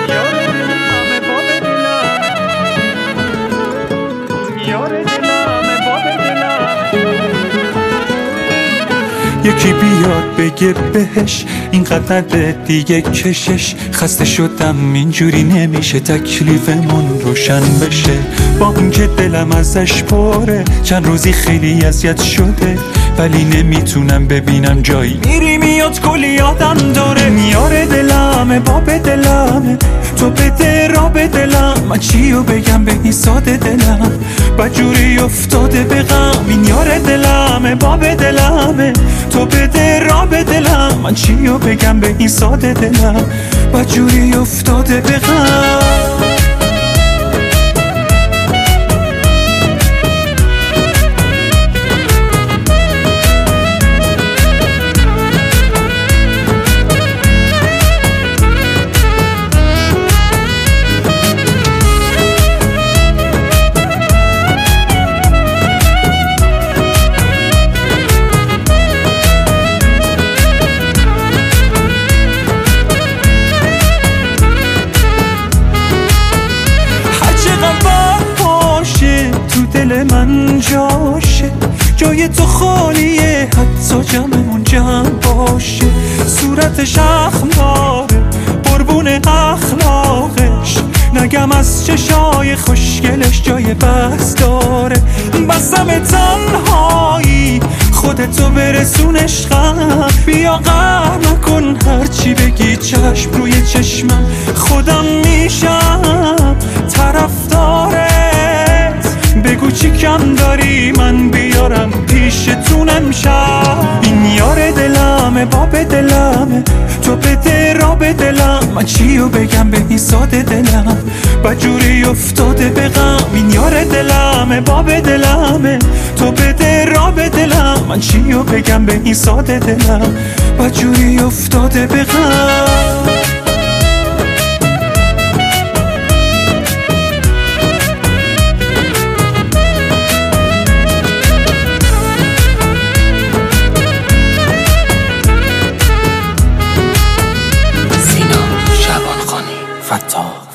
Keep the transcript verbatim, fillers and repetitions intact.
یکی بیاد بگه بهش اینقدر دیگه کشش، خسته شدم اینجوری نمیشه تکلیفمون روشن بشه. با اینکه دلم ازش پره چند روزی خیلی اذیت شده، ولی نمیتونم ببینم جایی میری میاد کلی یادم داره. میاره دلمه باب دلمه، تو بده را به دلم، من چیو بگم به این ساده دلم بجوری افتاده به غم. میاره دلمه باب دلمه، تو بده را به دلم، من چیو بگم به این ساده دلم بجوری افتاده به غم. دل من جاشه جای تو خالیه، حتی جمعمون جمع باشه. صورتش اخماره قربون اخلاقش، نگم از چشای خوشگلش جای بس داره. بستم تنهایی خودتو برسون عشقم، بیا قهر نکن هرچی بگی چشم روی چشمم، خودم میشم طرفدارت. بگو چی کم داری من بیارم پیشتون امشب. این یار دلمه باب دلمه، تو بده را به دلم، من چیو بگم به این ساده دلم بجوری افتاده به غم. این یار دلمه باب دلمه، تو بده را به دلم، من چیو بگم به این ساده دلم بجوری افتاده به غم. فتا